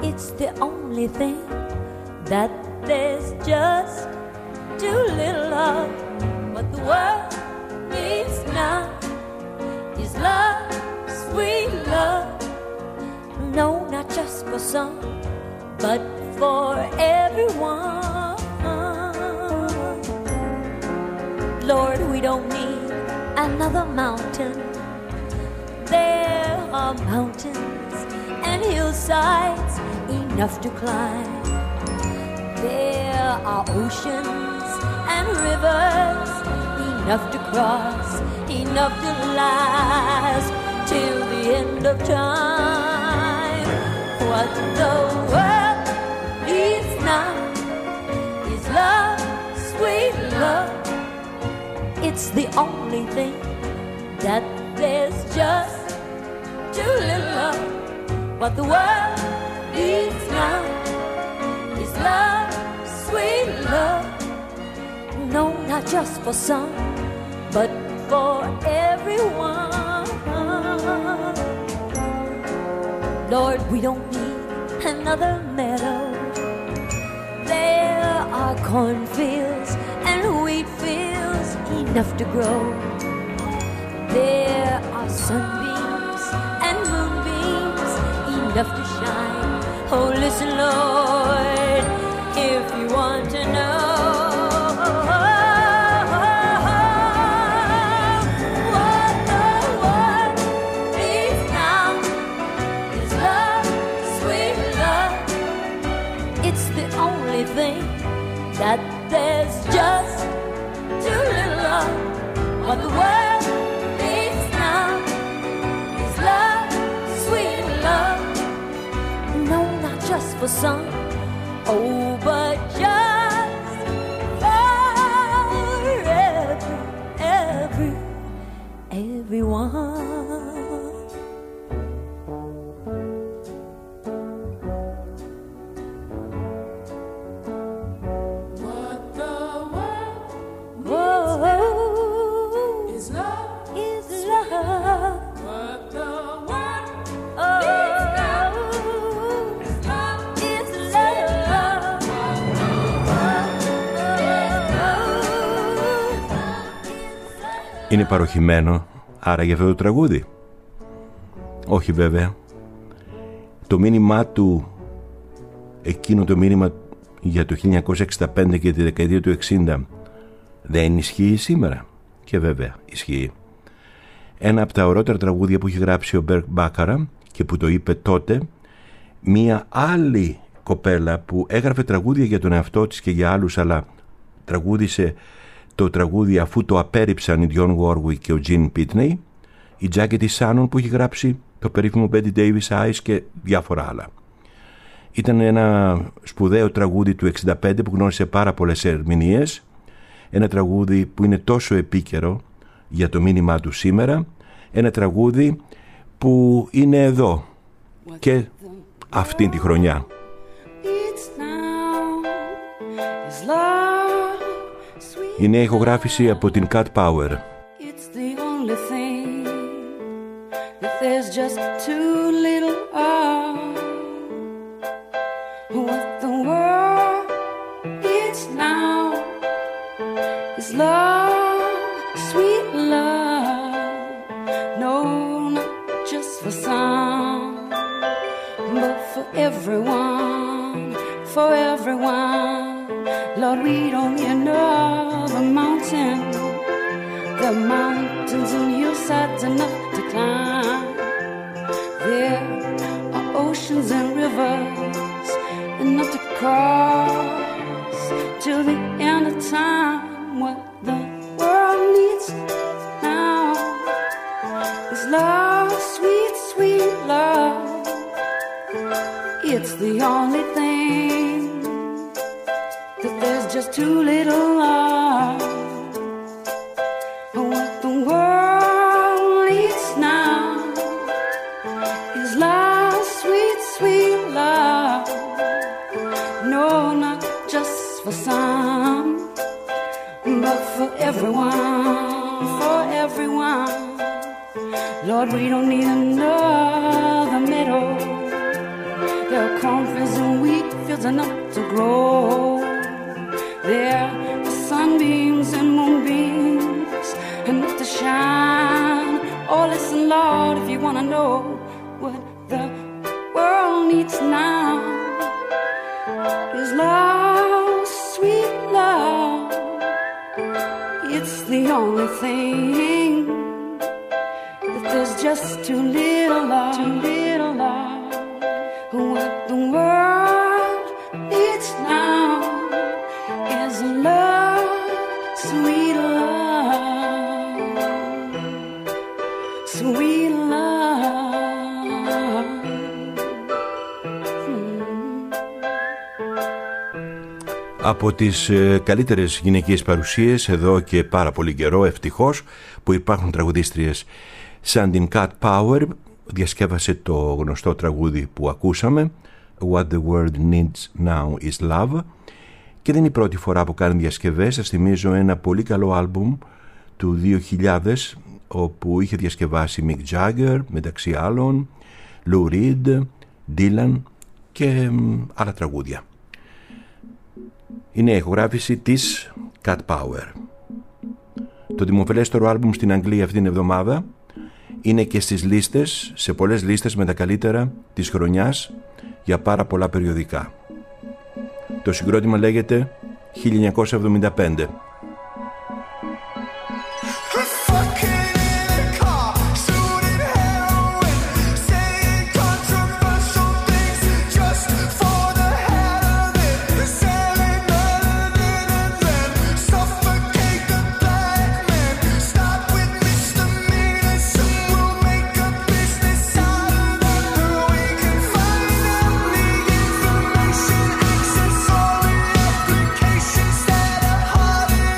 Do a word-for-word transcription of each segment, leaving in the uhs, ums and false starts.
it's the only thing that there's just too little of. What the world needs now is love, sweet love. No, not just for some, but for everyone. Lord, we don't need another mountain. There are mountains and hillsides enough to climb. There are oceans and rivers enough to cross, enough to last till the end of time. What the world needs now is love, sweet love. It's the only thing that there's just too little of. What the world needs now is love, sweet love. No, not just for some, but for everyone. Lord, we don't need another meadow. There are cornfields and wheat fields enough to grow. There are sunbeams and moonbeams enough to shine. Oh, listen, Lord, if you want to know. That there's just too little of. What the world needs now is love, sweet love. No, not just for some, oh, but just for every, every, everyone. Είναι παροχημένο άρα για αυτό το τραγούδι? Όχι βέβαια. Το μήνυμά του, εκείνο το μήνυμα για το χίλια εννιακόσια εξήντα πέντε και τη δεκαετία του εξήντα, δεν ισχύει σήμερα? Και βέβαια ισχύει. Ένα από τα ωραίτερα τραγούδια που έχει γράψει ο Μπέρκ Μπάκαρα και που το είπε τότε μία άλλη κοπέλα που έγραφε τραγούδια για τον εαυτό της και για άλλους, αλλά τραγούδισε το τραγούδι αφού το απέρριψαν οι Dionne Warwick και ο Gene Pitney, η Jackie Shannon που έχει γράψει το περίφημο Betty Davis Eyes και διάφορα άλλα. Ήταν ένα σπουδαίο τραγούδι του εξήντα πέντε που γνώρισε πάρα πολλές ερμηνείες, ένα τραγούδι που είναι τόσο επίκαιρο για το μήνυμά του σήμερα, ένα τραγούδι που είναι εδώ και αυτή τη χρονιά. Είναι η ηχογράφηση από την Cat Power. It's the only thing that there's just too little of. What the world needs now is love, sweet love. No, not just for some, but for everyone, for everyone. Lord, we don't need another mountain. The mountains and hillsides enough to climb. There are oceans and rivers enough to cross till the end of time. What the world needs now is love, sweet, sweet love. It's the only thing that there's just too little of. What the world needs now is love, sweet, sweet love. No, not just for some, but for everyone, for everyone. Lord, we don't need another meadow. There are cornfields there's enough to grow. There are sunbeams and moonbeams enough to shine. Oh, listen, Lord, if you want to know what the world needs now is love, sweet love. It's the only thing that there's just too little of, too little of. What the world needs now is love, sweet love, sweet love. Hmm. Από τις ε, καλύτερες γυναικείες παρουσίες εδώ και πάρα πολύ καιρό, ευτυχώς, που υπάρχουν τραγουδίστριες σαν την Cat Power. Διασκεύασε το γνωστό τραγούδι που ακούσαμε, What the world needs now is love, και δεν είναι η πρώτη φορά που κάνει διασκευές. Σας θυμίζω ένα πολύ καλό άλμπουμ του δύο χιλιάδες όπου είχε διασκευάσει Mick Jagger μεταξύ άλλων, Lou Reed, Dylan και άλλα τραγούδια. Είναι η ηχογράφηση της Cat Power. Το δημοφιλέστερο άλμπουμ στην Αγγλία αυτήν την εβδομάδα είναι και στις λίστες, σε πολλές λίστες με τα καλύτερα της χρονιάς για πάρα πολλά περιοδικά. Το συγκρότημα λέγεται χίλια εννιακόσια εβδομήντα πέντε. Applications that are harder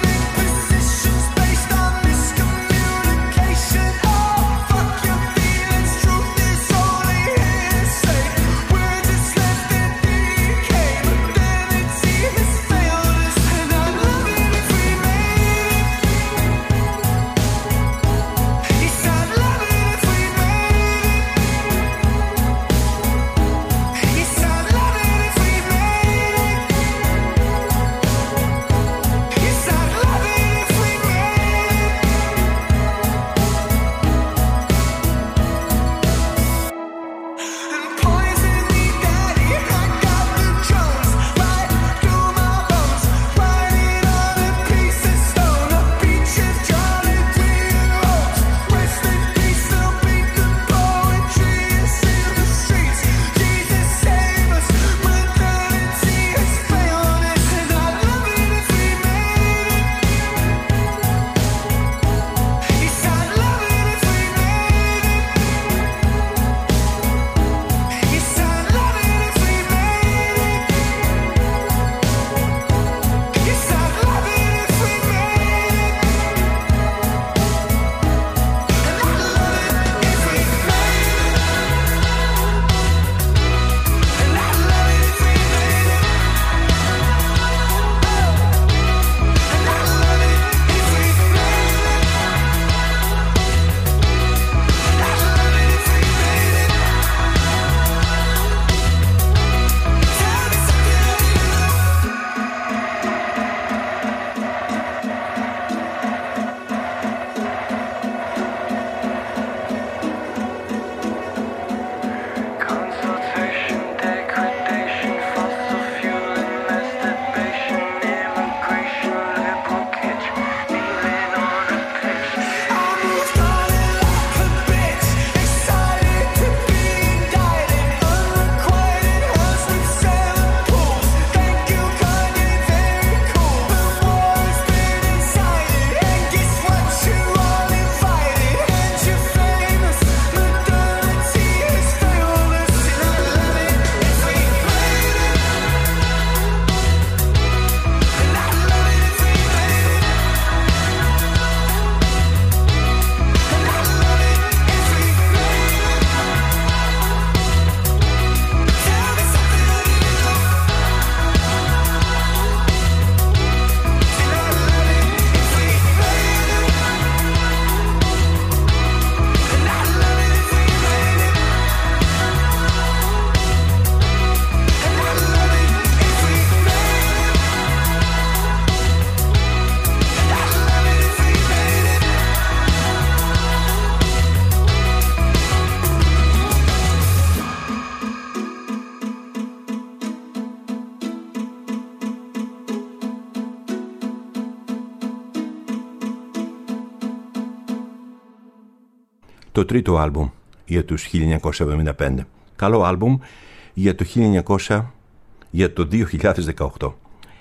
το τρίτο άλμπουμ για τους χίλια εννιακόσια εβδομήντα πέντε. Καλό άλμπουμ για το χίλια εννιακόσια, για το δύο χιλιάδες δεκαοκτώ.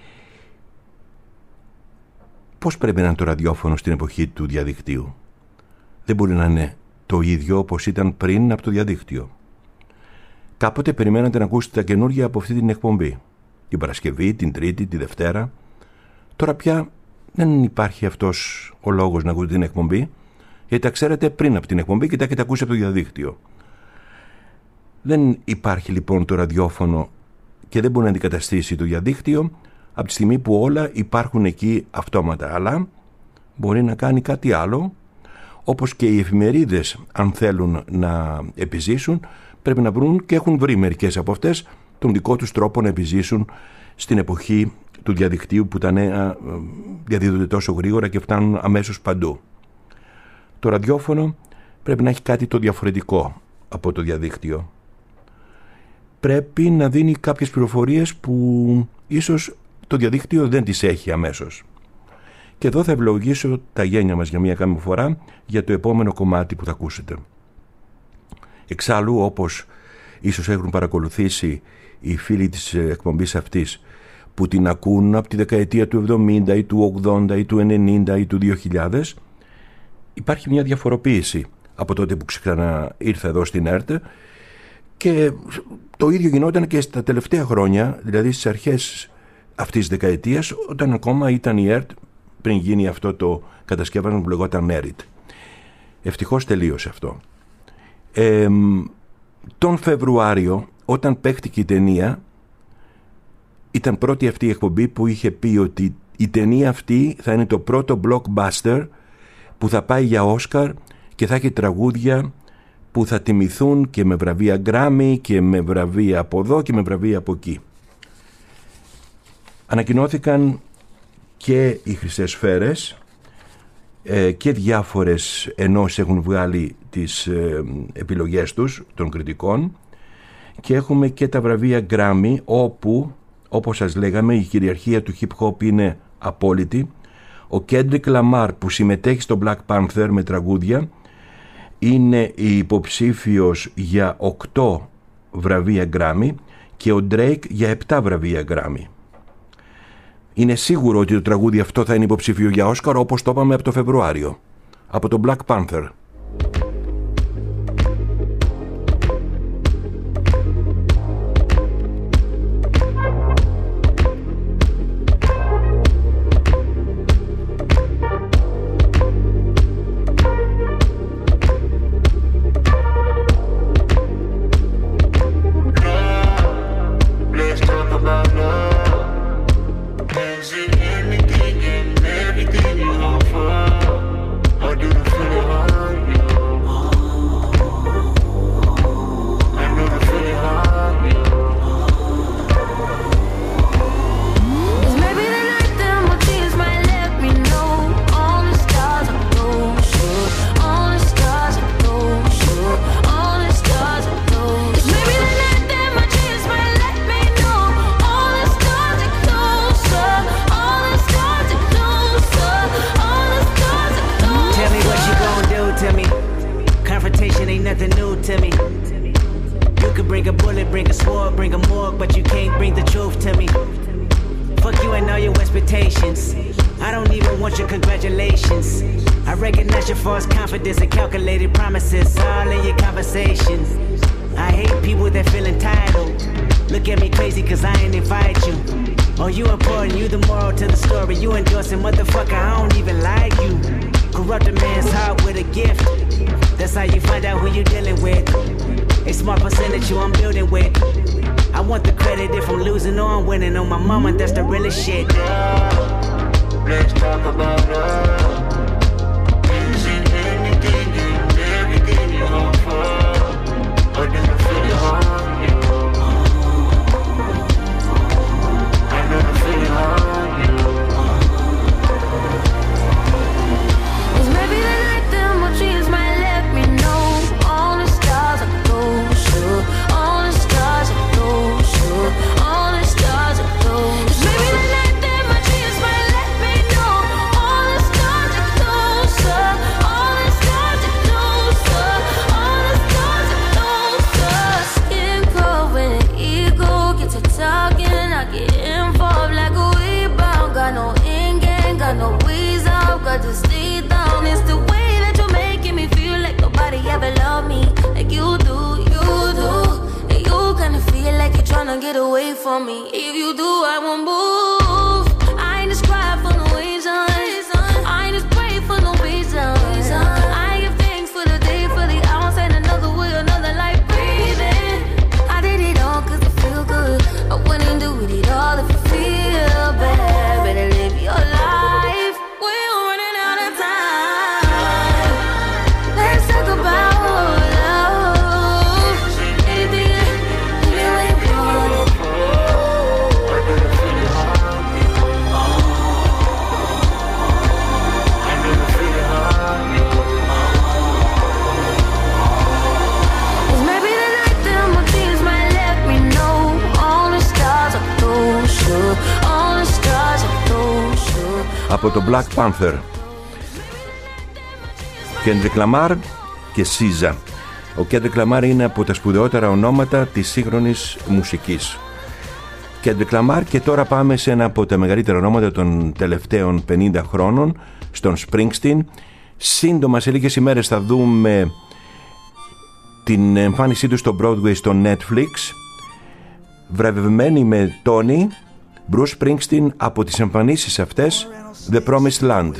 Πώς πρέπει να είναι το ραδιόφωνο στην εποχή του διαδικτύου? Δεν μπορεί να είναι το ίδιο όπως ήταν πριν από το διαδίκτυο. Κάποτε περιμένατε να ακούσετε τα καινούργια από αυτή την εκπομπή. Την Παρασκευή, την Τρίτη, τη Δευτέρα. Τώρα πια δεν υπάρχει αυτός ο λόγος να ακούτε την εκπομπή, γιατί τα ξέρετε πριν από την εκπομπή και τα έχετε ακούσει από το διαδίκτυο. Δεν υπάρχει λοιπόν το ραδιόφωνο και δεν μπορεί να αντικαταστήσει το διαδίκτυο από τη στιγμή που όλα υπάρχουν εκεί αυτόματα, αλλά μπορεί να κάνει κάτι άλλο, όπως και οι εφημερίδες, αν θέλουν να επιζήσουν, πρέπει να βρουν και έχουν βρει μερικές από αυτές τον δικό τους τρόπο να επιζήσουν στην εποχή του διαδικτύου, που τα νέα διαδίδονται τόσο γρήγορα και φτάνουν αμέσως παντού. Το ραδιόφωνο πρέπει να έχει κάτι το διαφορετικό από το διαδίκτυο. Πρέπει να δίνει κάποιες πληροφορίες που ίσως το διαδίκτυο δεν τις έχει αμέσως. Και εδώ θα ευλογήσω τα γένια μας για μία ακόμη φορά για το επόμενο κομμάτι που θα ακούσετε. Εξάλλου, όπως ίσως έχουν παρακολουθήσει οι φίλοι της εκπομπής αυτής, που την ακούν από τη δεκαετία του εβδομήντα ή του ογδόντα ή του ενενήντα ή του δύο χιλιάδες, υπάρχει μια διαφοροποίηση από τότε που ξανά ήρθα εδώ στην ΕΡΤ, και το ίδιο γινόταν και στα τελευταία χρόνια, δηλαδή στις αρχές αυτής της δεκαετίας, όταν ακόμα ήταν η ΕΡΤ, πριν γίνει αυτό το κατασκεύασμα που λεγόταν ΜΕΡΙΤ. Ευτυχώς τελείωσε αυτό. Ε, τον Φεβρουάριο, όταν παίχτηκε η ταινία, ήταν πρώτη αυτή η εκπομπή που είχε πει ότι η ταινία αυτή θα είναι το πρώτο blockbuster που θα πάει για Όσκαρ και θα έχει τραγούδια που θα τιμηθούν και με βραβεία Γκράμι και με βραβεία από εδώ και με βραβεία από εκεί. Ανακοινώθηκαν και οι Χρυσές Σφαίρες ε, και διάφορες ενώσεις έχουν βγάλει τις ε, επιλογές τους των κριτικών, και έχουμε και τα βραβεία Γκράμι, όπου, όπως σας λέγαμε, η κυριαρχία του hip hop είναι απόλυτη. Ο Κέντρικ Λαμάρ, που συμμετέχει στο Black Panther με τραγούδια, είναι υποψήφιος για οκτώ βραβεία Γκράμι και ο Drake για επτά βραβεία Γκράμι. Είναι σίγουρο ότι το τραγούδι αυτό θα είναι υποψήφιο για Όσκαρ, όπως το είπαμε από το Φεβρουάριο, από το Black Panther. Maybe the night that my dreams might let me know all the stars trying to get away from me. If you do, I won't move. I ain't just cry for no reason. I ain't just pray for no reason. I give thanks for the day, for the hours, and another way, another life breathing. I did it all cause I feel good. I wouldn't do it all if you feel bad. Better live your life. We're running out of time. Let's talk about love. Anything, anything we want. Cause maybe tonight that my tears might let me know all the stars are closer. All the stars are closer. Από το Black Panther, Kendrick Lamar και σίζα. Ο Kendrick Lamar είναι από τα σπουδαιότερα ονόματα της σύγχρονης μουσικής. Kendrick Lamar, και τώρα πάμε σε ένα από τα μεγαλύτερα ονόματα των τελευταίων πενήντα χρόνων, στον Springsteen. Σύντομα, σε λίγες ημέρες θα δούμε την εμφάνισή του στο Broadway, στο Netflix. Βραβευμένη με Tony, Bruce Springsteen, από τις εμφανίσεις αυτές, The Promised Land.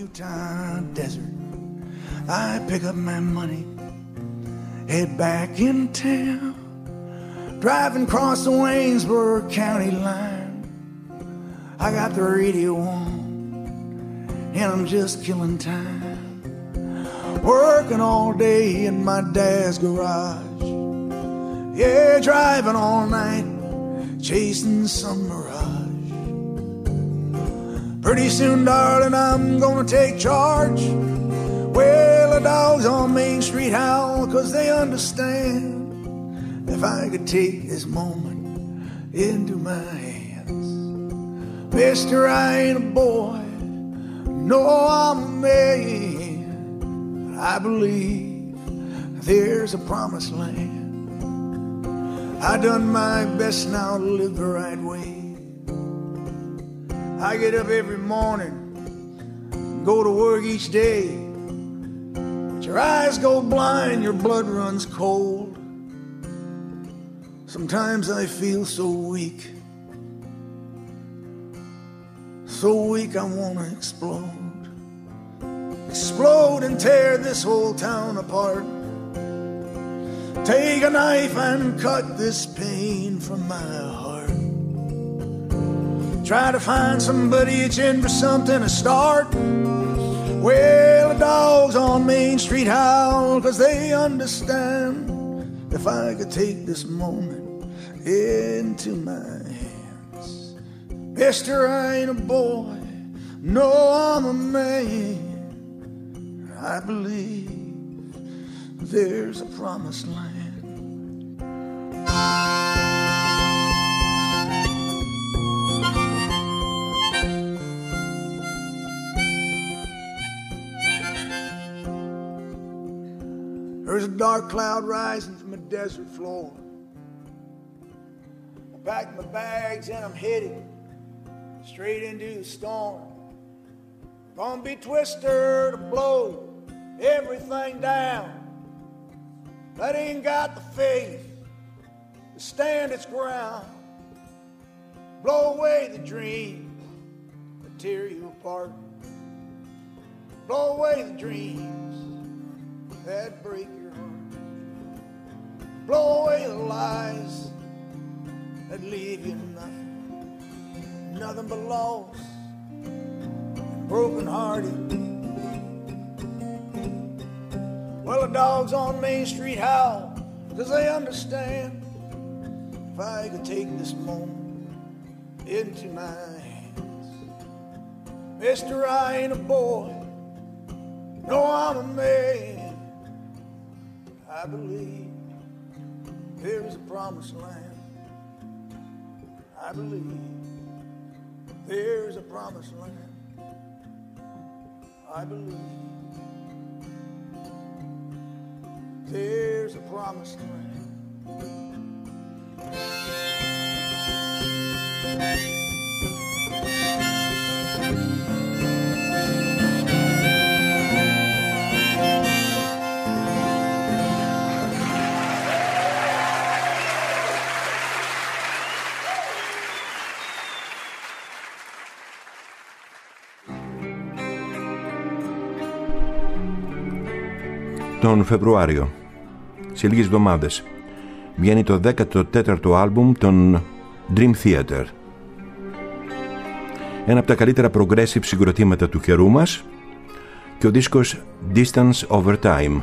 I pick up my money, head back in town, driving across the Waynesboro County line. I got the radio on, and I'm just killing time, working all day in my dad's garage. Yeah, driving all night, chasing some mirage. Pretty soon, darling, I'm gonna take charge. Well, the dogs on Main Street howl 'cause they understand. If I could take this moment into my hands, mister, I ain't a boy, no, I'm a man. I believe there's a promised land. I done my best now to live the right way. I get up every morning, go to work each day. Your eyes go blind, your blood runs cold. Sometimes I feel so weak, so weak I wanna explode. Explode and tear this whole town apart. Take a knife and cut this pain from my heart. Try to find somebody itching for something to start. Well, the dogs on Main Street howl 'cause they understand. If I could take this moment into my hands, mister, I ain't a boy, no, I'm a man. I believe there's a promised land. There's a dark cloud rising from a desert floor. I packed my bags and I'm headed straight into the storm. Gonna be twister to blow everything down. That ain't got the faith to stand its ground. Blow away the dreams that tear you apart. Blow away the dreams that break your heart. Blow away the lies that leave you nothing, nothing but loss and broken hearted. Well, the dogs on Main Street howl 'cause they understand. If I could take this moment into my hands, mister, I ain't a boy, no, I'm a man. I believe there's a promised land. I believe there's a promised land. I believe there's a promised land. τον Φεβρουάριο. Σε λίγες εβδομάδες βγαίνει το δέκατο τέταρτο άλμπουμ των Dream Theater. Ένα από τα καλύτερα progressive συγκροτήματα του καιρού μας και ο δίσκος Distance Over Time.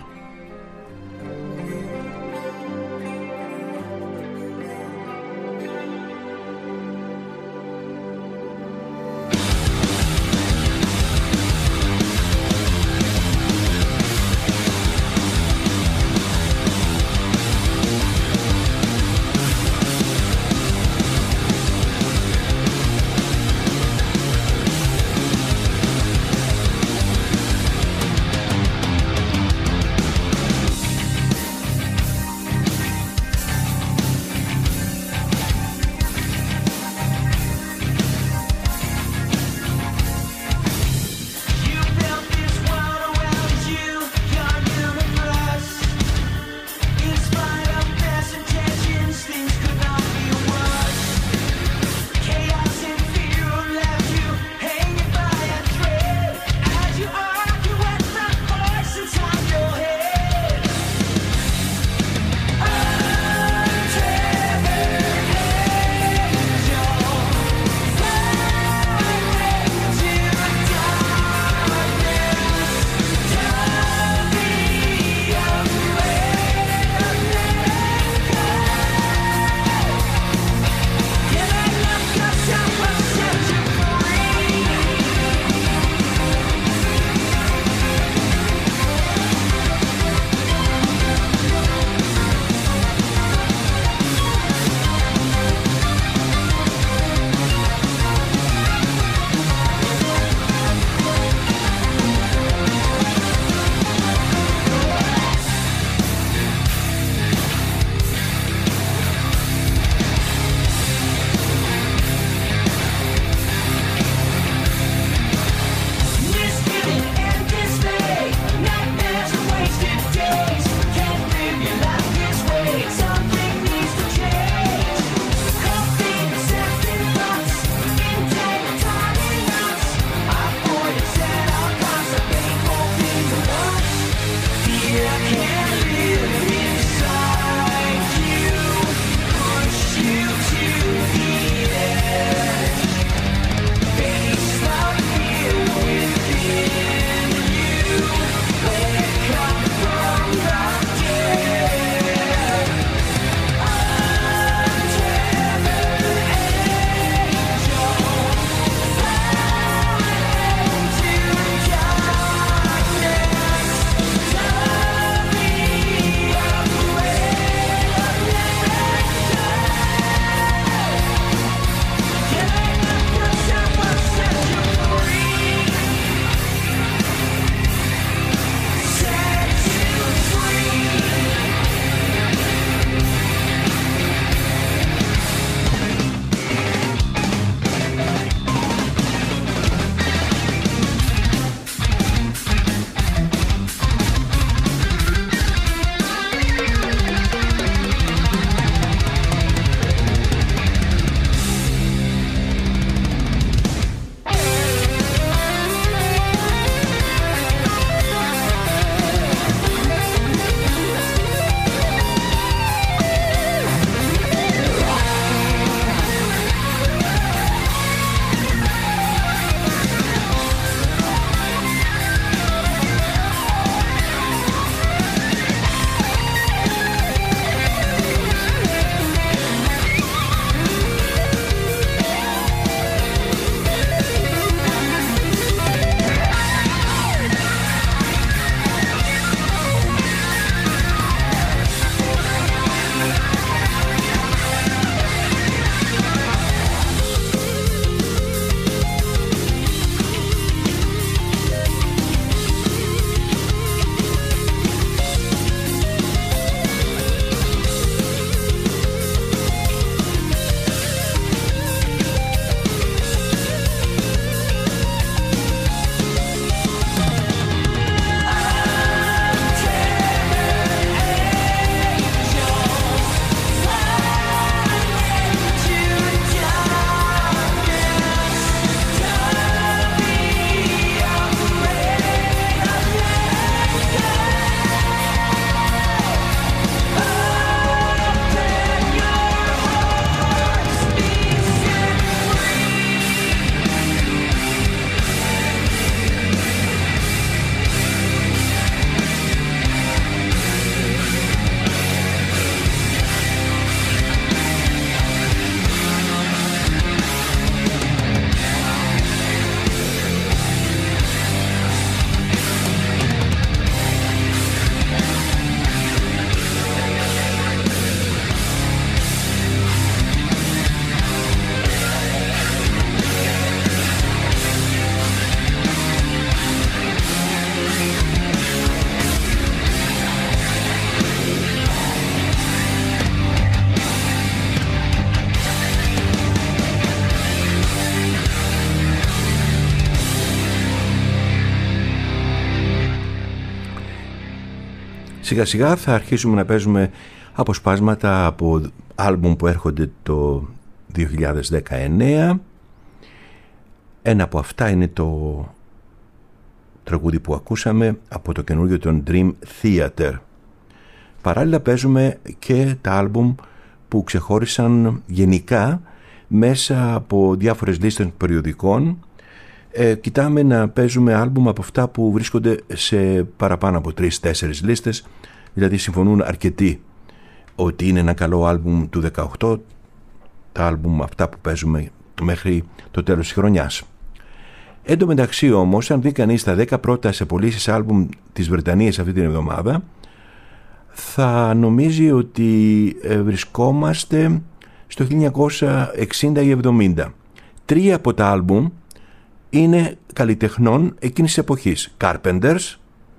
Σιγά σιγά θα αρχίσουμε να παίζουμε αποσπάσματα από άλμπουμ που έρχονται το δύο χιλιάδες δεκαεννέα. Ένα από αυτά είναι το τραγούδι που ακούσαμε από το καινούργιο των Dream Theater. Παράλληλα παίζουμε και τα άλμπουμ που ξεχώρισαν γενικά μέσα από διάφορες λίστες περιοδικών. Ε, κοιτάμε να παίζουμε άλμπουμ από αυτά που βρίσκονται σε παραπάνω από τρεις-τέσσερις λίστες, δηλαδή συμφωνούν αρκετοί ότι είναι ένα καλό άλμπουμ του δεκαοκτώ, τα άλμπουμ αυτά που παίζουμε μέχρι το τέλος της χρονιάς. Εν τω μεταξύ όμως, αν δει κανείς τα δέκα πρώτα σε πωλήσεις άλμπουμ της Βρετανίας αυτή την εβδομάδα, θα νομίζει ότι βρισκόμαστε στο χίλια εννιακόσια εξήντα ή εβδομήντα. Τρία από τα άλμπουμ είναι καλλιτεχνών εκείνης της εποχής. Carpenters.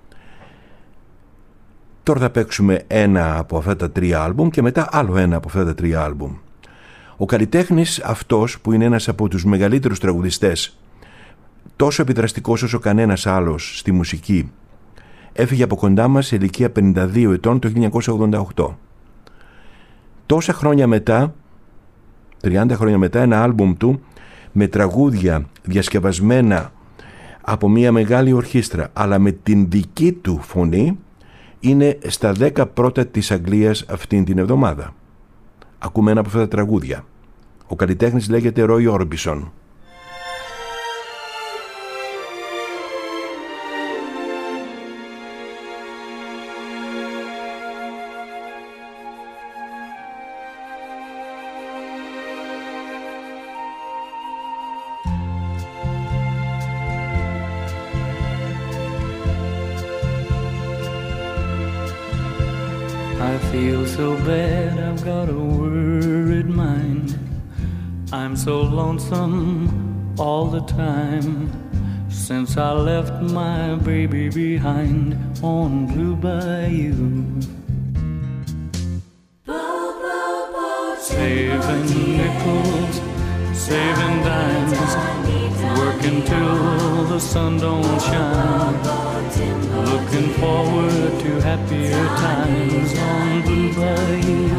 Τώρα θα παίξουμε ένα από αυτά τα τρία άλμπουμ και μετά άλλο ένα από αυτά τα τρία άλμπουμ. Ο καλλιτέχνης αυτός, που είναι ένας από τους μεγαλύτερους τραγουδιστές, τόσο επιδραστικός όσο κανένας άλλος στη μουσική, έφυγε από κοντά μας σε ηλικία πενήντα δύο ετών το χίλια εννιακόσια ογδόντα οκτώ. Τόσα χρόνια μετά, τριάντα χρόνια μετά, ένα άλμπουμ του με τραγούδια διασκευασμένα από μια μεγάλη ορχήστρα αλλά με την δική του φωνή είναι στα δέκα πρώτα της Αγγλίας αυτήν την εβδομάδα. Ακούμε ένα από αυτά τα τραγούδια. Ο καλλιτέχνης λέγεται Roy Orbison. I feel so bad, I've got a worried mind. I'm so lonesome all the time since I left my baby behind on Blue Bayou. Saving nickels, saving dimes, working till the sun don't shine. Looking forward to happier times on Blue Bayou.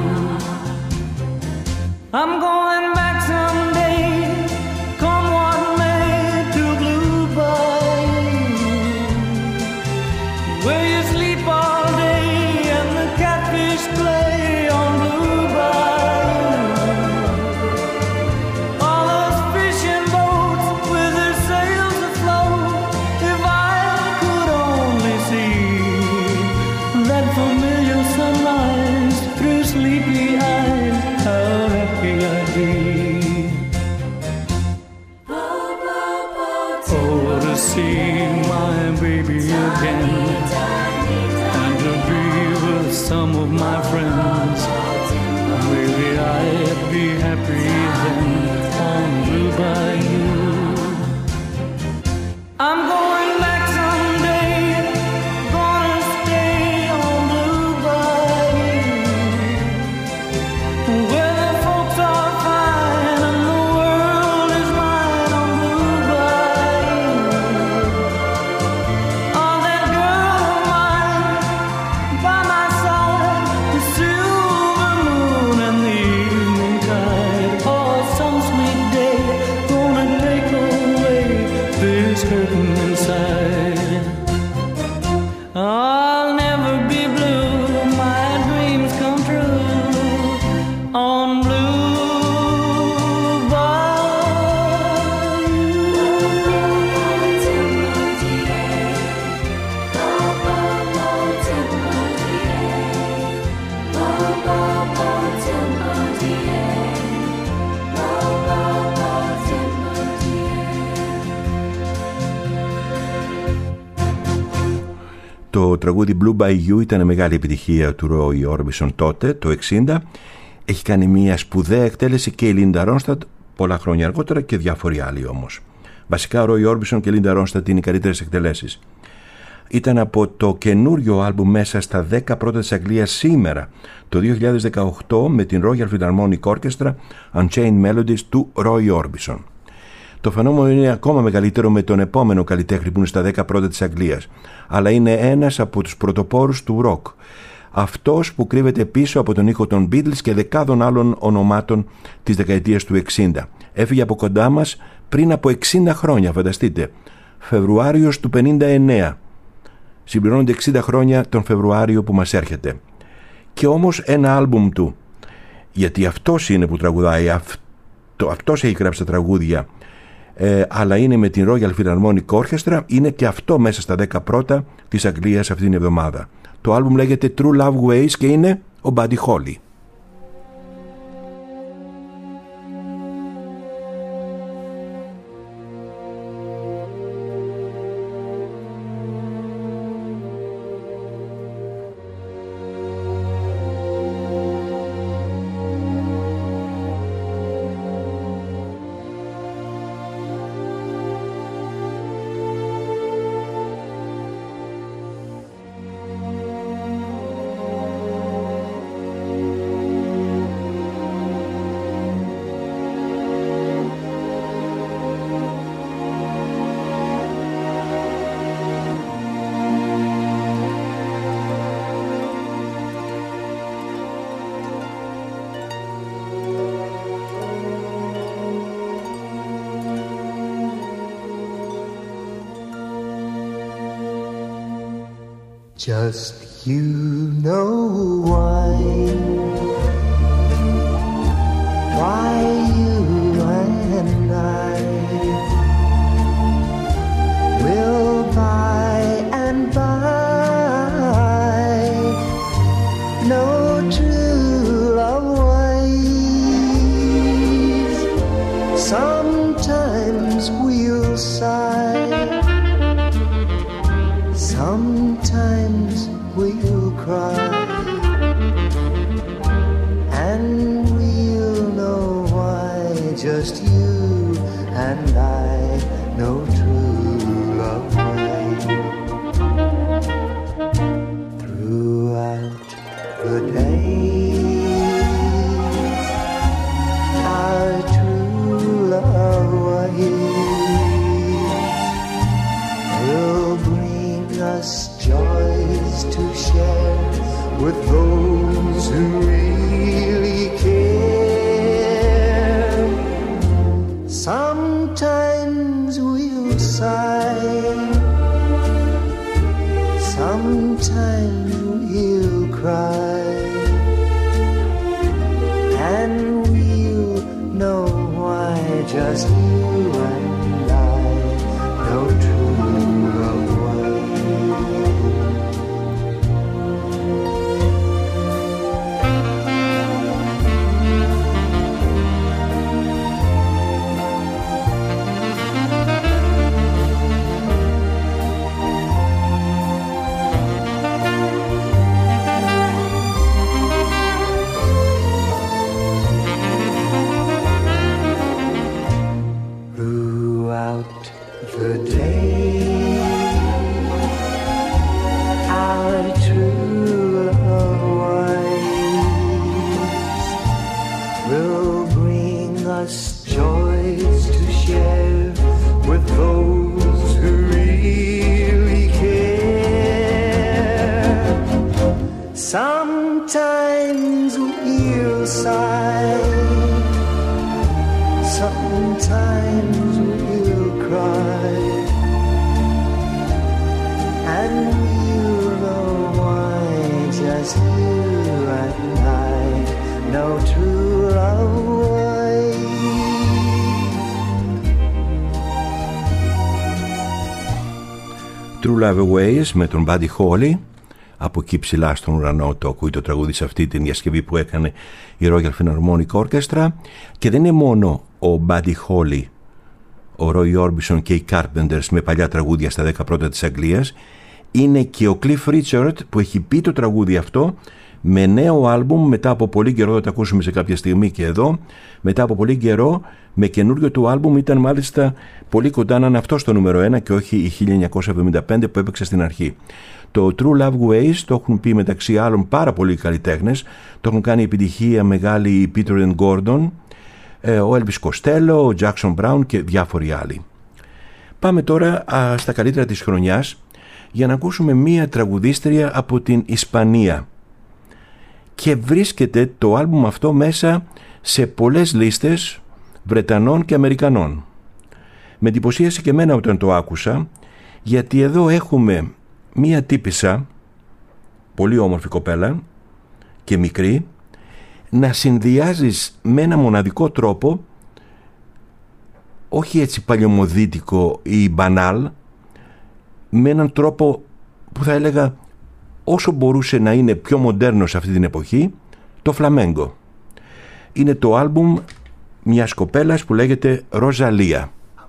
I'm going back someday, come what may, to Blue Bayou, where you sleep all day and the catfish play on Blue Bayou. All those fishing boats with their sails afloat, if I could only see that familiar sunrise through sleepy eyes, how happy I'd be. Oh, to see my baby again and to be with some of my friends, maybe I'd be happy then on Blue Bayou. I'm going back someday, gonna stay on Blue Bayou, where the folks are fine and the world is mine on Blue Bayou. Oh, that girl of mine by my side, the silver moon and the evening tide. Oh, some sweet day gonna take away this hurting inside. I'll never be blue, my dreams come true on Blue Bayou. Το τραγούδι Blue Bayou ήταν μεγάλη επιτυχία του Roy Orbison τότε, το εξήντα. Έχει κάνει μια σπουδαία εκτέλεση και η Λίντα Ρόνστατ πολλά χρόνια αργότερα και διάφοροι άλλοι όμως. Βασικά ο Roy Orbison και η Λίντα Ρόνστατ είναι οι καλύτερες εκτελέσεις. Ήταν από το καινούριο άλμπουμ μέσα στα δέκα πρώτα της Αγγλίας σήμερα, το δύο χιλιάδες δεκαοκτώ, με την Royal Philharmonic Orchestra Unchained Melodies του Roy Orbison. Το φαινόμενο είναι ακόμα μεγαλύτερο με τον επόμενο καλλιτέχνη που είναι στα δέκα πρώτα της Αγγλίας, αλλά είναι ένας από τους πρωτοπόρους του ροκ. Αυτός που κρύβεται πίσω από τον ήχο των Beatles και δεκάδων άλλων ονομάτων της δεκαετίας του εξήντα. Έφυγε από κοντά μας πριν από εξήντα χρόνια, φανταστείτε. Φεβρουάριος του πενήντα εννέα. Συμπληρώνονται εξήντα χρόνια τον Φεβρουάριο που μας έρχεται. Και όμως ένα άλμπουμ του, γιατί αυτός είναι που τραγουδάει, αυτό, αυτός έχει γράψει τα τραγούδια, ε, αλλά είναι με την Royal Philharmonic Orchestra, είναι και αυτό μέσα στα δέκα πρώτα της Αγγλίας αυτήν την εβδομάδα. Το άλμπουμ λέγεται True Love Ways και είναι ο Buddy Holly. Just you know why, why you and I will by and by know true love ways. Sometimes we'll sigh, sometimes we'll cry, and we'll know why. Just you and I know true love way. Throughout the days, our true love way will bring us joys to share with those who really care. Sometimes we'll sigh, sometimes we'll cry, and we'll know why. Just you and I know true love way. Throughout the day, our true love ways will bring us joys to share with those who really care. Sometimes we'll sigh, sometimes we'll cry, and we'll know why. Just you and I know true love way. True Love Ways με τον Buddy Holly. Από εκεί ψηλά στον ουρανό το ακούει το τραγούδι σε αυτή την διασκευή που έκανε η Royal Philharmonic Orchestra. Και δεν είναι μόνο ο Buddy Holly, ο Roy Orbison και οι Carpenters με παλιά τραγούδια στα δέκα πρώτα της Αγγλίας. Είναι και ο Cliff Richard που έχει πει το τραγούδι αυτό με νέο άλμπουμ μετά από πολύ καιρό, θα το ακούσουμε σε κάποια στιγμή και εδώ, μετά από πολύ καιρό με καινούριο του άλμπουμ. Ήταν μάλιστα πολύ κοντά να είναι αυτό στο νούμερο ένα και όχι η χίλια εννιακόσια εβδομήντα πέντε που έπαιξε στην αρχή. Το True Love Ways το έχουν πει μεταξύ άλλων πάρα πολλοί καλλιτέχνες. Το έχουν κάνει επιτυχία μεγάλη οι Peter and Gordon, ο Elvis Costello, ο Jackson Brown και διάφοροι άλλοι. Πάμε τώρα α, στα καλύτερα της χρονιάς για να ακούσουμε μία τραγουδίστρια από την Ισπανία. Και βρίσκεται το άλμπουμ αυτό μέσα σε πολλές λίστες Βρετανών και Αμερικανών. Με εντυπωσίασε και εμένα όταν το άκουσα, γιατί εδώ έχουμε μία τύπισσα, πολύ όμορφη κοπέλα και μικρή, να συνδυάζεις με ένα μοναδικό τρόπο, όχι έτσι παλιωμοδίτικο ή μπανάλ, με έναν τρόπο που θα έλεγα όσο μπορούσε να είναι πιο μοντέρνο σε αυτή την εποχή, το φλαμέγκο. Είναι το άλμπουμ μιας κοπέλας που λέγεται Ροζαλία.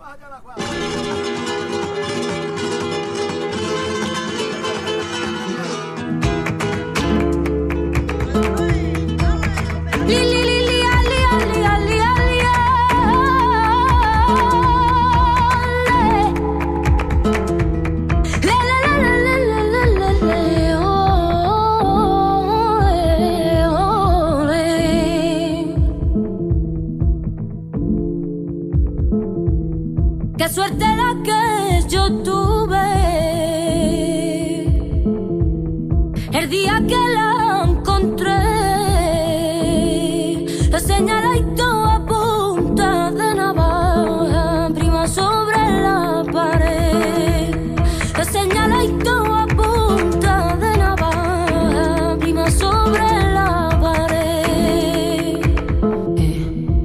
Qué suerte la que yo tuve el día que la encontré, lo señaladito a punta de navaja, prima sobre la pared, lo señaladito a punta de navaja, prima sobre la pared. Eh.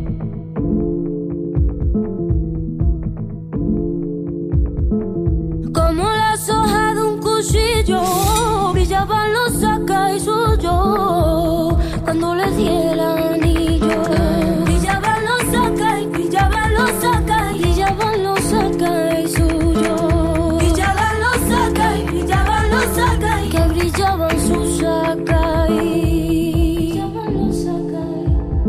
Como las hojas de un cuchillo brillaban los sacas y suyo cuando le di el anillo. Brillaban los sacas y brillaban los sacas y brillaban los sacas y suyo. Brillaban los sacas y brillaban los sacas y que brillaban sus sacas y brillaban los sacas.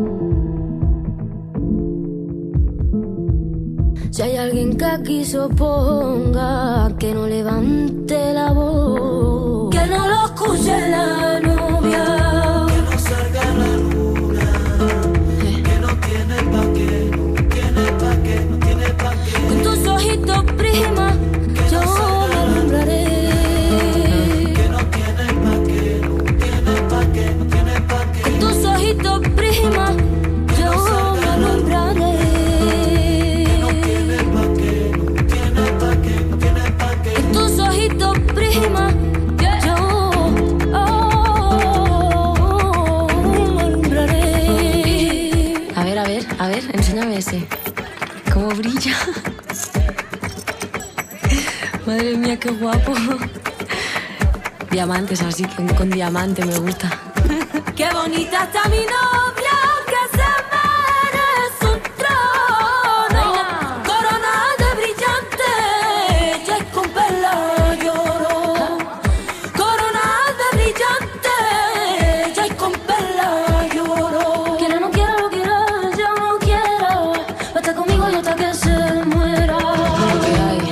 Si hay alguien que aquí se oponga, que no levante la voz, que no lo escuche la novia, que no salga la luna, eh. que no tiene pa' qué, no tiene pa' qué, no tiene pa' qué. Con tus ojitos prima, que yo no me alumbraré. Que no tiene pa' qué, no tiene pa' qué, no tiene pa' qué. Con tus ojitos prima, yo me alumbraré. Tus ojitos prima, yo oh, me alumbraré. A ver, a ver, a ver, enséñame ese. ¿Cómo brilla? Madre mía, qué guapo. Diamantes así, con, con diamante me gusta. Qué bonita está mi novia, que se merece un trono. Corona de brillante, ya con perla lloro. Corona de brillante, ya con perla lloro. Quiero, no quiero, lo quiero, yo no quiero. Vete conmigo y hasta que se muera. ¿Qué hay?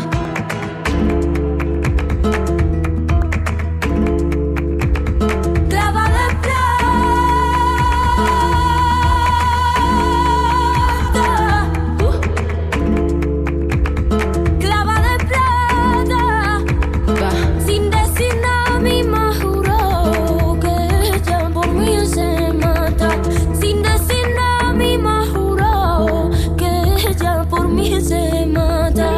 Clava de plata, uh. Clava de plata, Va. sin decir nada misma juró que ella por mí se mata. Sin decir nada misma juró que ella por mí se mata.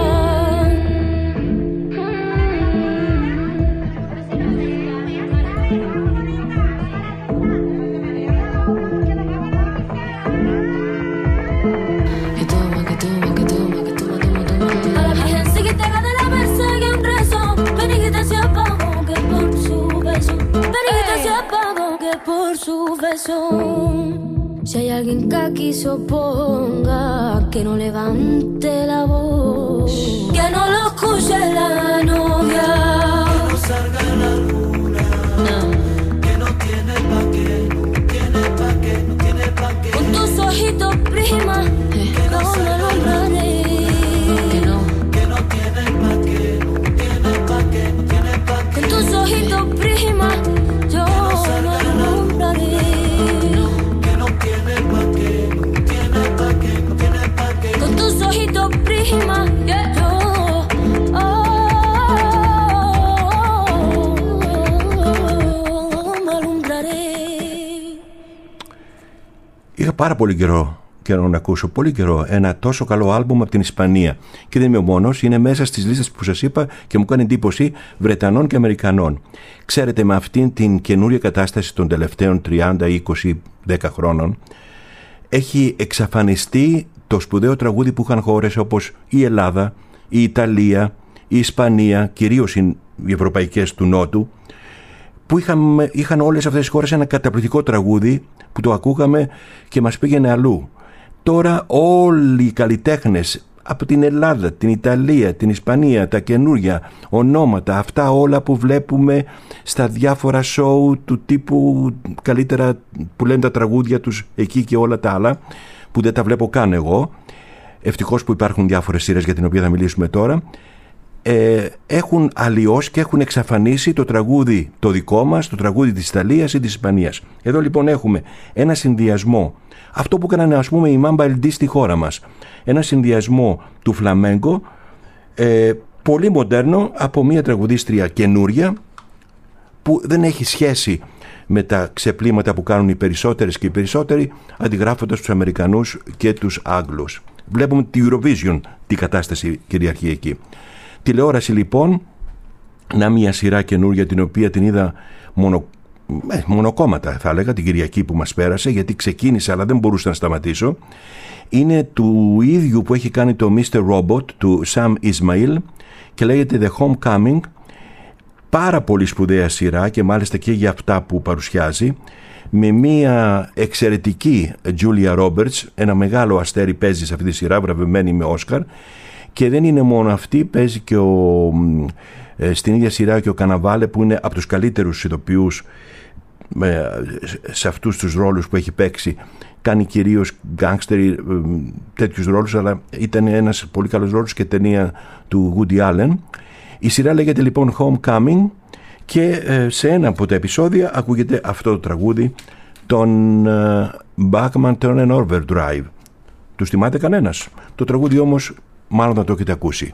Que toma, que toma, que toma, que toma, toma, toma, A toma. la Virgencita de la Merced que un rezo, Benigita se apagó que por su beso, Benigita se apagó que por su beso. Si hay alguien que aquí se oponga, que no levante la voz, que no lo escuche la novia, Que no salga la luna, No. que no tiene pa' qué, no tiene pa' qué, no tiene pa' qué. con tus ojitos prima, no me alumbraré. Que no. Que no tiene pa' qué, no tiene pa' qué, no tiene pa' qué. Con tus ojitos prima, yo me alumbraré. Que no tiene pa' qué, no tiene pa' qué, no visto prima. Yeah. Yo, oh, me alumbraré. Είχα πάρα πολύ καιρό καιρό να ακούσω, πολύ καιρό, ένα τόσο καλό άλμπουμ από την Ισπανία. Και δεν είμαι ο μόνος, είναι μέσα στις λίστες που σας είπα και μου κάνει εντύπωση Βρετανών και Αμερικανών. Ξέρετε, με αυτήν την καινούρια κατάσταση των τελευταίων τριάντα, είκοσι, δέκα χρόνων, έχει εξαφανιστεί το σπουδαίο τραγούδι που είχαν χώρες όπως η Ελλάδα, η Ιταλία, η Ισπανία, κυρίως οι ευρωπαϊκές του Νότου, που είχαν, είχαν όλες αυτές τις χώρες ένα καταπληκτικό τραγούδι που το ακούγαμε και μας πήγαινε αλλού. Τώρα όλοι οι καλλιτέχνες από την Ελλάδα, την Ιταλία, την Ισπανία, τα καινούργια ονόματα, αυτά όλα που βλέπουμε στα διάφορα σόου του τύπου καλύτερα που λένε τα τραγούδια τους εκεί και όλα τα άλλα, που δεν τα βλέπω καν εγώ, ευτυχώς που υπάρχουν διάφορες σειρές για την οποία θα μιλήσουμε τώρα, ε, έχουν αλλοιώσει και έχουν εξαφανίσει το τραγούδι το δικό μας, το τραγούδι της Ιταλίας ή της Ισπανίας. Εδώ λοιπόν έχουμε ένα συνδυασμό, αυτό που έκαναν ας πούμε η Μάμπα Ελ Ντι στη χώρα μας, ένα συνδυασμό του φλαμέγκο, ε, πολύ μοντέρνο, από μια τραγουδίστρια καινούρια που δεν έχει σχέση με τα ξεπλήματα που κάνουν οι περισσότερες και οι περισσότεροι, αντιγράφοντας τους Αμερικανούς και τους Άγγλους. Βλέπουμε τη Eurovision, τι κατάσταση κυριαρχεί εκεί. Τηλεόραση λοιπόν, να μια σειρά καινούρια την οποία την είδα μονο, ε, μονοκόμματα θα έλεγα την Κυριακή που μας πέρασε, γιατί ξεκίνησε αλλά δεν μπορούσα να σταματήσω. Είναι του ίδιου που έχει κάνει το μίστερ Robot του Sam Ismail και λέγεται The Homecoming. Πάρα πολύ σπουδαία σειρά και μάλιστα και για αυτά που παρουσιάζει, με μια εξαιρετική Julia Roberts, ένα μεγάλο αστέρι παίζει σε αυτή τη σειρά, βραβευμένη με Όσκαρ. Και δεν είναι μόνο αυτή, παίζει και ο, ε, στην ίδια σειρά και ο Καναβάλε, που είναι από τους καλύτερους ηθοποιούς ε, σε αυτούς τους ρόλους που έχει παίξει. Κάνει κυρίως γκάνγκστερ, ε, τέτοιους ρόλους, αλλά ήταν ένας πολύ καλός ρόλος και ταινία του Woody Allen. Η σειρά λέγεται λοιπόν Homecoming και ε, σε ένα από τα επεισόδια ακούγεται αυτό το τραγούδι, τον ε, Bachman Turner Overdrive. Τους θυμάται κανένας? Το τραγούδι όμως μάλλον να το έχετε ακούσει.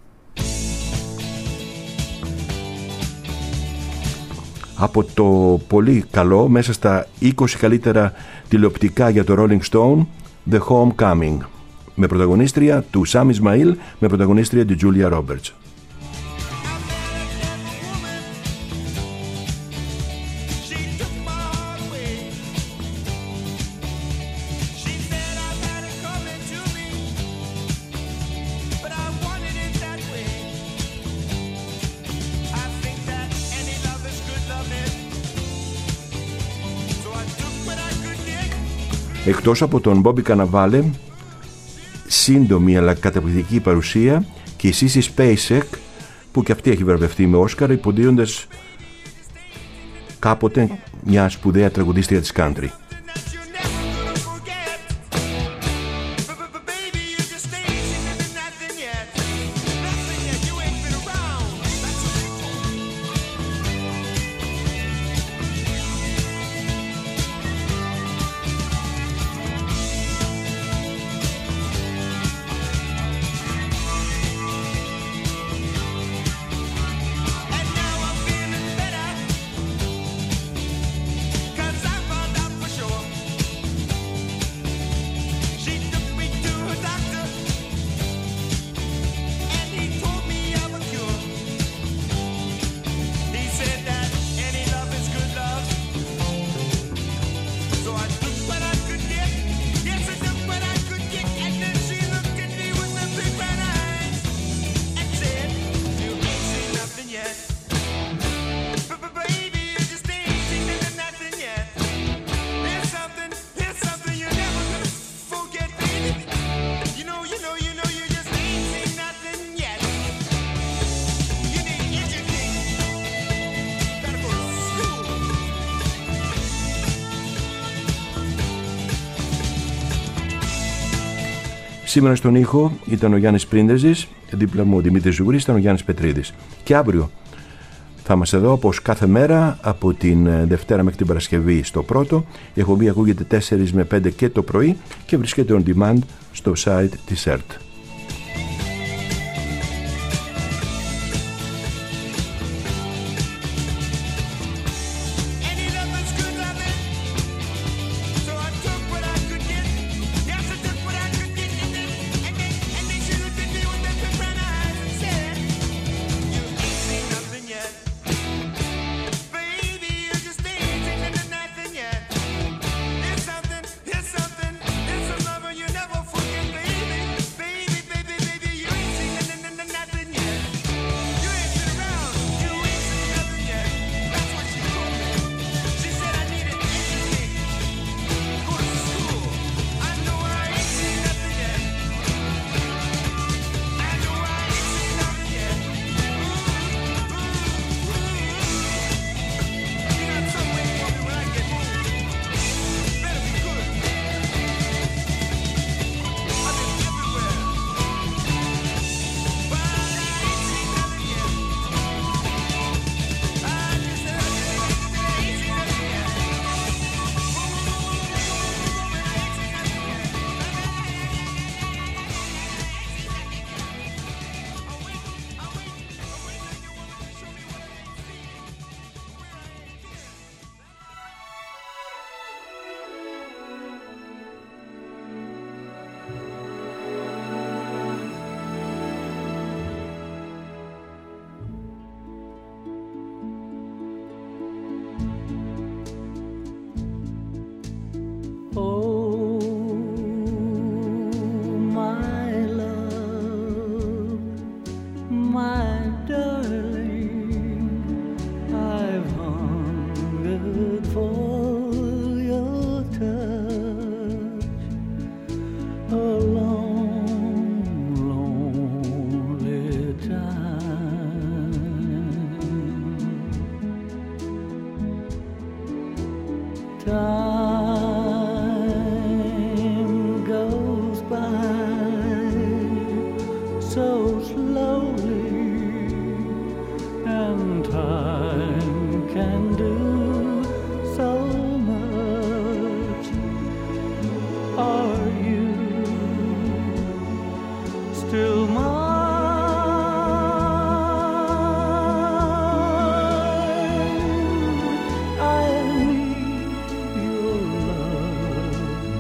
Από το πολύ καλό, μέσα στα είκοσι καλύτερα τηλεοπτικά για το Rolling Stone, The Homecoming, με πρωταγωνίστρια του Sam Ismail, με πρωταγωνίστρια τη Julia Roberts. Εκτός από τον Μπόμπι Καναβάλε, σύντομη αλλά καταπληκτική παρουσία και η Σίσι Σπέισεκ, που και αυτή έχει βραβευτεί με Όσκαρ, υποδίοντας κάποτε μια σπουδαία τραγουδίστρια της country. Σήμερα στον ήχο ήταν ο Γιάννης Πρίντεζης, δίπλα μου ο Δημήτρης Ζουγρής, ήταν ο Γιάννης Πετρίδης. Και αύριο θα είμαστε εδώ όπως κάθε μέρα από την Δευτέρα μέχρι την Παρασκευή στο πρώτο. Η εκπομπή ακούγεται τέσσερις με πέντε και το πρωί και βρίσκεται on demand στο site της ΕΡΤ. still mine. I need your love.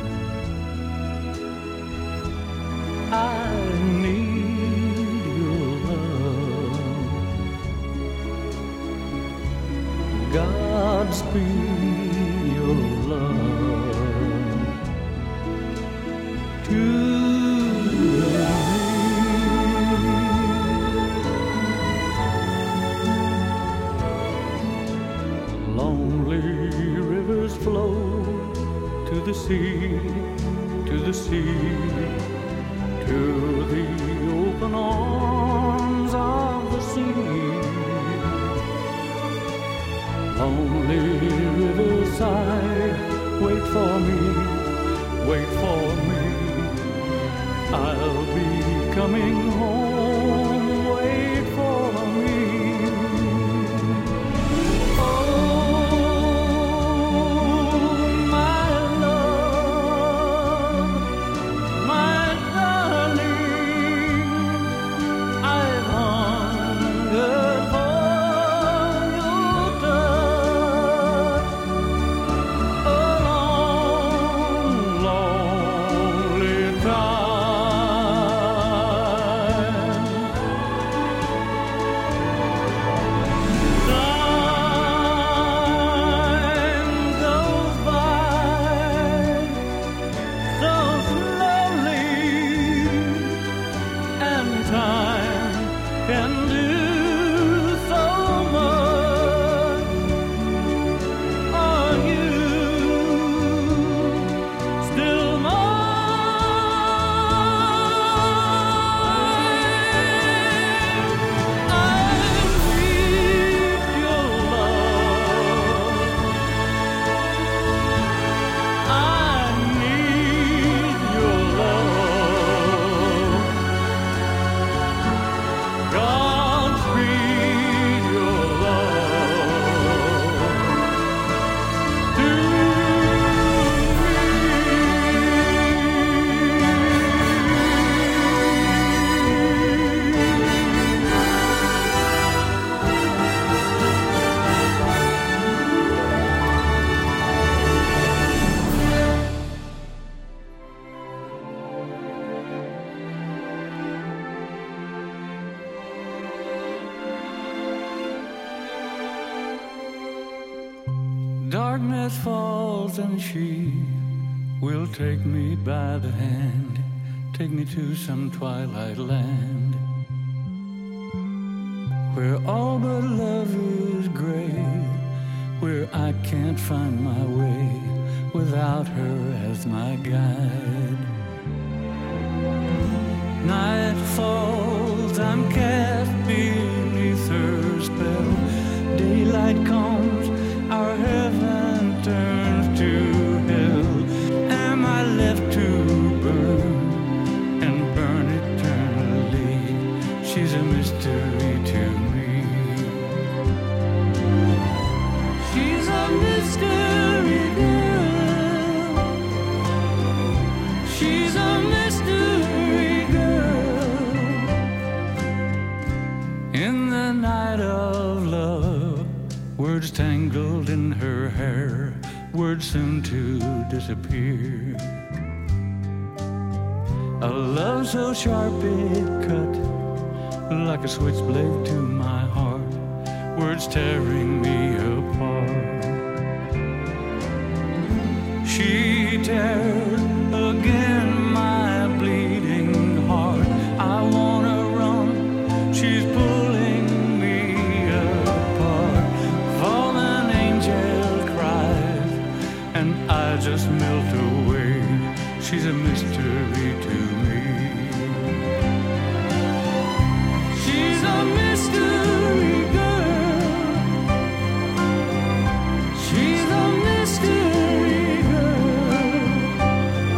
I need your love. Godspeed your love to flow to the sea, to the sea, to the open arms of the sea. Lonely riverside, wait for me, wait for me. I'll be coming home, wait for me. Darkness falls and she will take me by the hand, take me to some twilight land, where all but love is gray, where I can't find my way without her as my guide. Night falls, I'm cast beneath her spell. Daylight comes, our heaven turns to hell. Am I left to burn and burn eternally? She's a mystery to me. She's a mystery girl. She's a mystery girl. In the night of love, words tangled in her hair, words soon to disappear. A love so sharp it cut like a switchblade to my heart, words tearing me apart. She tears again my bleeding heart. I wanna run, she's pulling me apart. Fallen angel cries, and I just melt away. She's a mystery to me. She's a mystery girl. She's a mystery girl.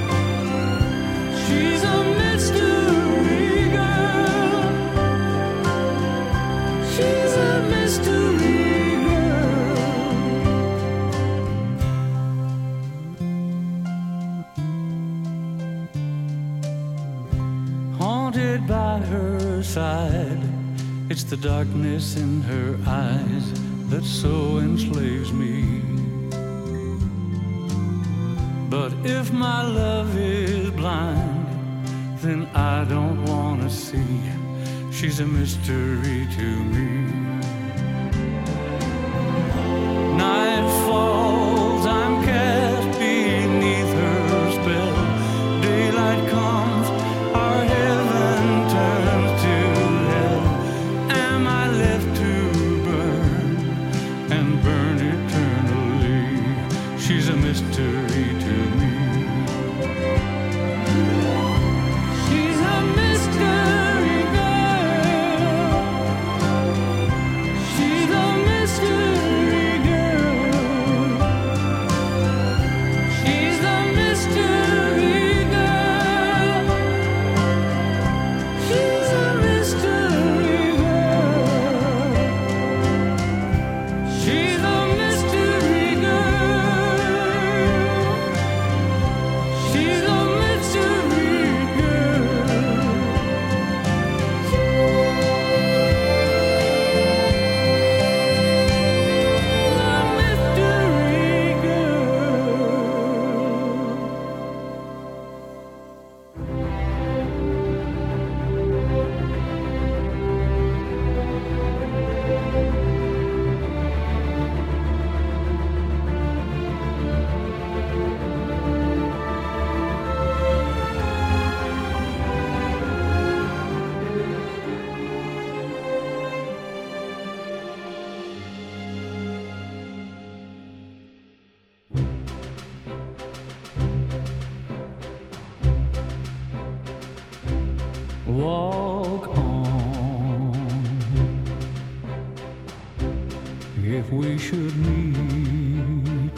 wanted by her side. It's the darkness in her eyes that so enslaves me. But if my love is blind, then I don't want to see. She's a mystery to me. Night falls, I'm cast beneath her spell. Daylight comes, our heaven turns to hell. Am I left to burn and burn eternally? She's a mystery to me. She's a mystery girl. She's a mystery girl. She's a mystery girl. She's a mystery girl. She's a mystery girl. She's a mystery girl. Walk on, if we should meet.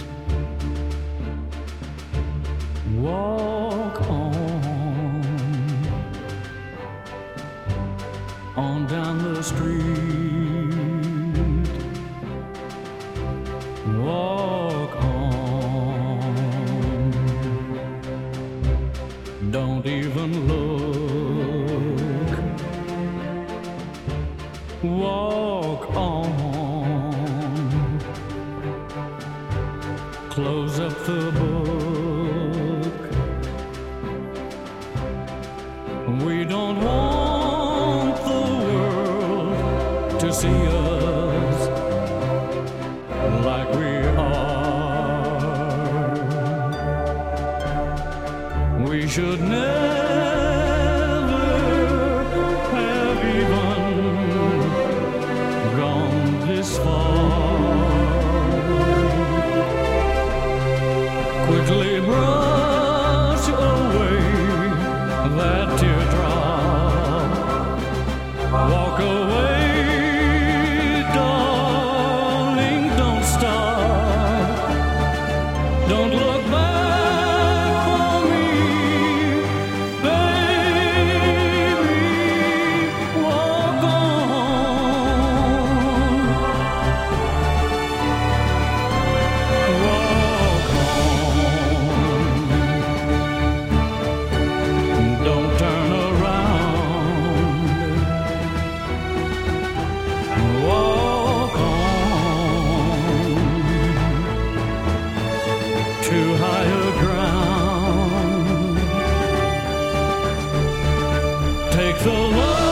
Walk on, on down the street. Walk on, don't even look. Walk on, close up the book. We don't want the world to see us like we are. We should never have even gone this far. Quickly brush away that teardrop. Walk away, darling, don't stop. Don't look back for me, baby. Walk on. Walk on. Don't turn around. Walk on to higher ground. Take the love